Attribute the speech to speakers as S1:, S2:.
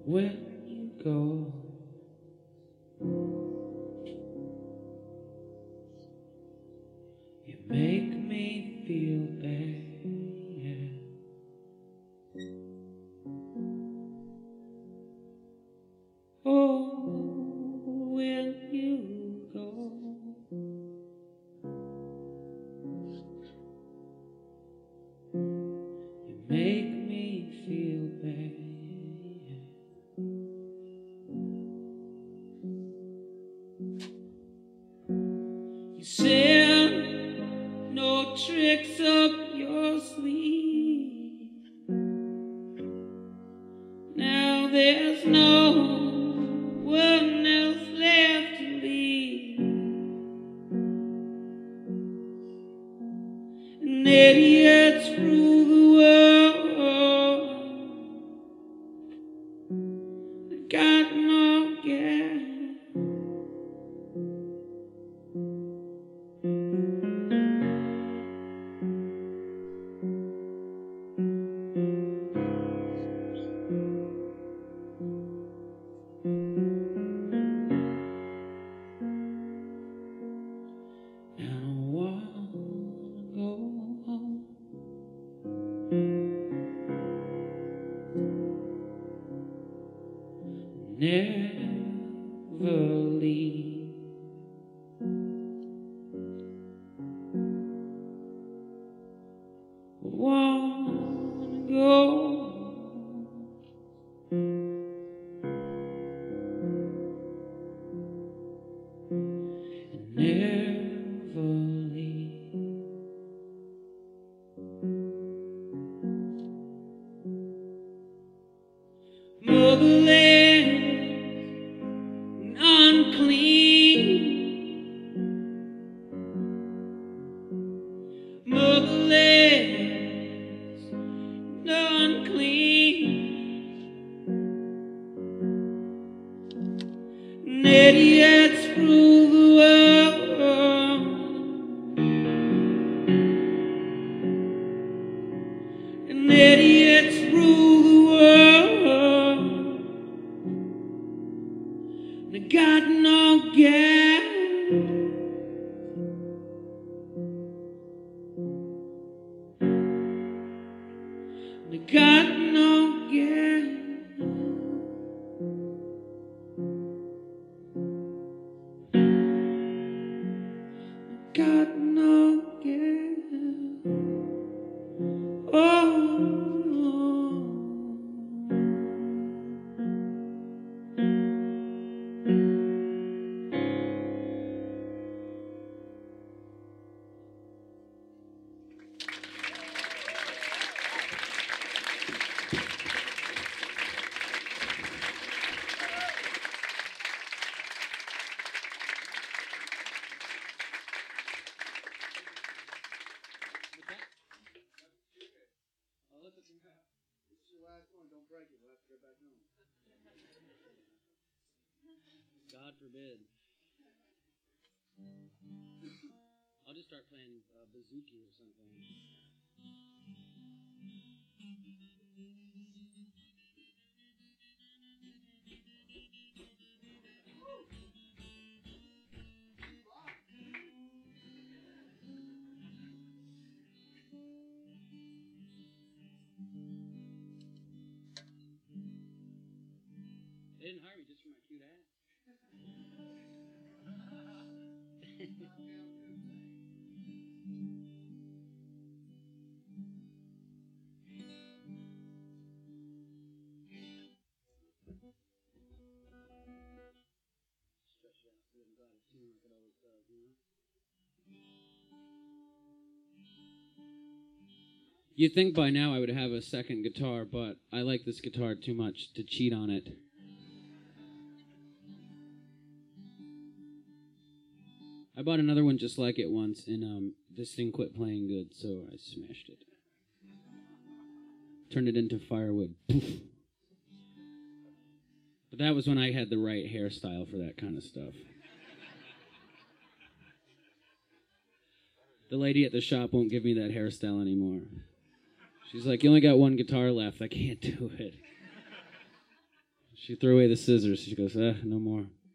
S1: when you go. You make me feel bad. Oh, when you go. You make me feel bad. You said no tricks up your sleeve. Now there's no one else left to leave. And idiots rule the world. They got no gas. Never leave. Wanna go. And never leave. Motherland unclean, motherless, unclean, and idiots rule the world, and idiots rule the world. They got no gas. They got no gas. They got no gas. Oh. God forbid. I'll just start playing Bouzouki or something. They didn't hire me just for my cute ass. Stretch it out so I'm glad it's tune like it always does, you know? You'd think by now I would have a second guitar, but I like this guitar too much to cheat on it. I bought another one just like it once, and this thing quit playing good, so I smashed it. Turned it into firewood. Poof. But that was when I had the right hairstyle for that kind of stuff. The lady at the shop won't give me that hairstyle anymore. She's like, you only got one guitar left. I can't do it. She threw away the scissors. She goes, no more.